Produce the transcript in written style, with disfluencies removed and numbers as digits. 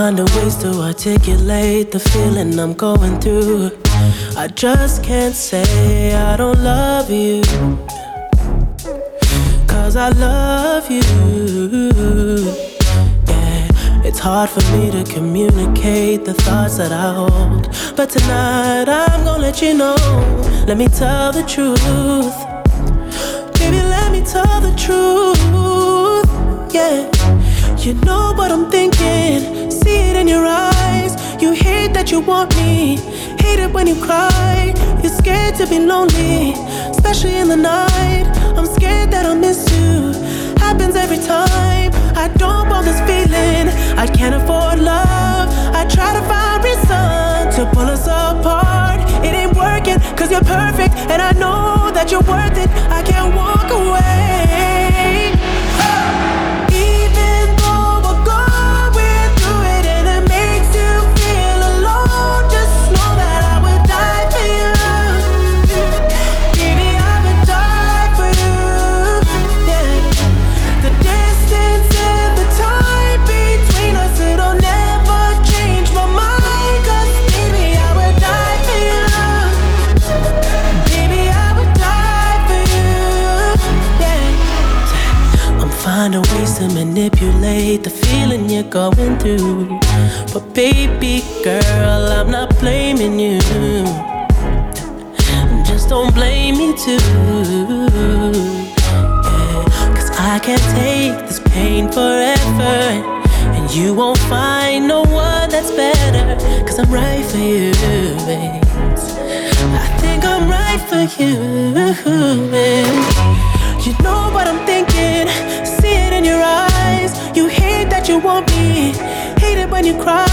finding ways to articulate the feeling I'm going through. I just can't say I don't love you, 'cause I love you. Yeah, it's hard for me to communicate the thoughts that I hold, but tonight I'm gonna let you know. Let me tell the truth. Baby, let me tell the truth. Yeah, you know what I'm thinking. See it in your eyes. You hate that you want me. Hate it when you cry. You're scared to be lonely, especially in the night. I'm scared that I'll miss you. Happens every time. I don't want this feeling. I can't afford love. I try to find reason to pull us apart. It ain't working, 'cause you're perfect, and I know that you're worth it. I can't walk away. Even though we're going through it and it makes you feel alone, just know that I would die for you. Baby, I would die for you. Yeah. The distance and the time between us, it'll never change my mind. 'Cause baby, I would die for you. Baby, I would die for you. Yeah. I'm finding ways to manipulate the feeling you're going through, but baby girl, I'm not blaming you. Just don't blame me too. Yeah, 'cause I can't take this pain forever, and you won't find no one that's better. 'Cause I'm right for you, babe. I think I'm right for you, babe. You know what I'm thinking. See it in your eyes. You hate that you want me. Hate it when you cry.